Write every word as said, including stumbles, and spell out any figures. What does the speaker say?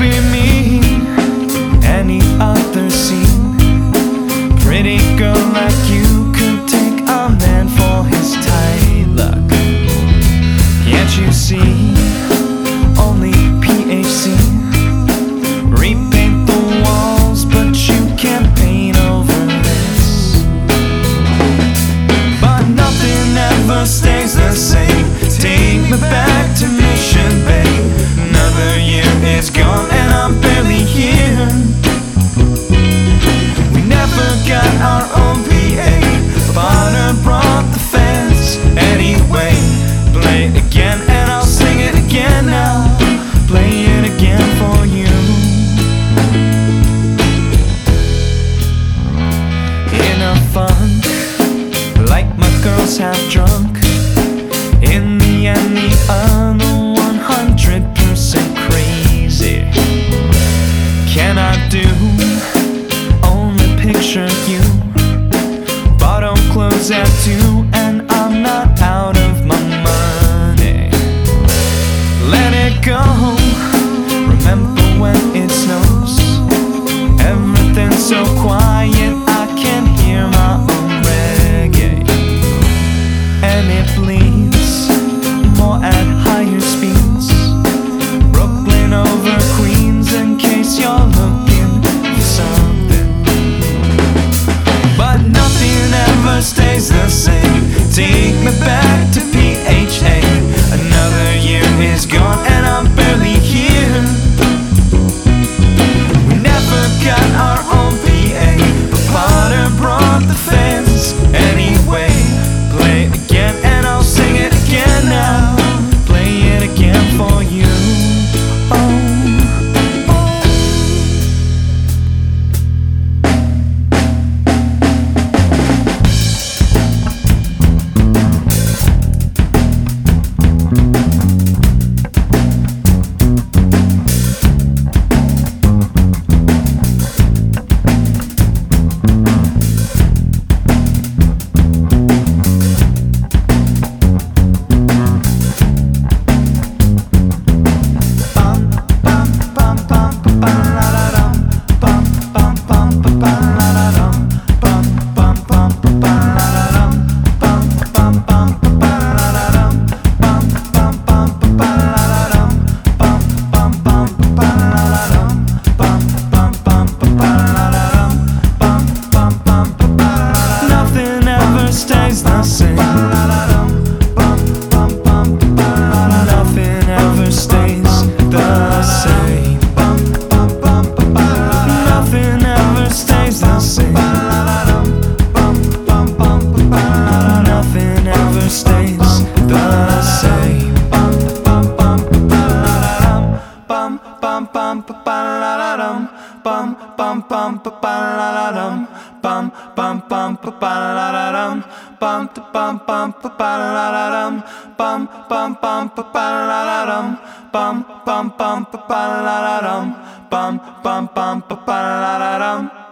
be me, any other scene. Pretty girl like you could take a man for his tight luck. Can't you see? Only P H C. Repaint the walls, but you can't paint over this. But nothing ever stays the same. Take me back to Mission Bay. Another year is gone and I'm barely here. We never got our own P A. Father brought the fence anyway. Play it again and I'll sing it again now. Play it again for you. In a funk, like my girl's half drunk. In the end, the other one hundred percent crazy. Can I do? Only picture you. Bottom clothes at two, and I'm not out of my money. Let it go. Remember when it snows? Everything's so quiet, I can't hear my own reggae. And it bleeds more at higher speeds. Brooklyn over Queens, in case you're looking for something. But nothing ever stays the same. Take me back to P H A. Another year is gone and I'm barely here. We never got our own P A, but Potter brought the fence anyway. Play it again and I'll sing it again now. Play it again for you. Oh. Stays the same. Nothing ever stays the same. Nothing ever stays the same. Nothing ever stays the same. Bum bum bum ba-la-la-dum. Bum bum bum ba-la-la-dum. Bum bum bum ba-la-la-dum. Bum bum bum ba-la-la-dum. Bum bum bum ba-la-la-dum. Bum bum bum ba-la-la-dum. Bum bum bum ba-la-la-dum.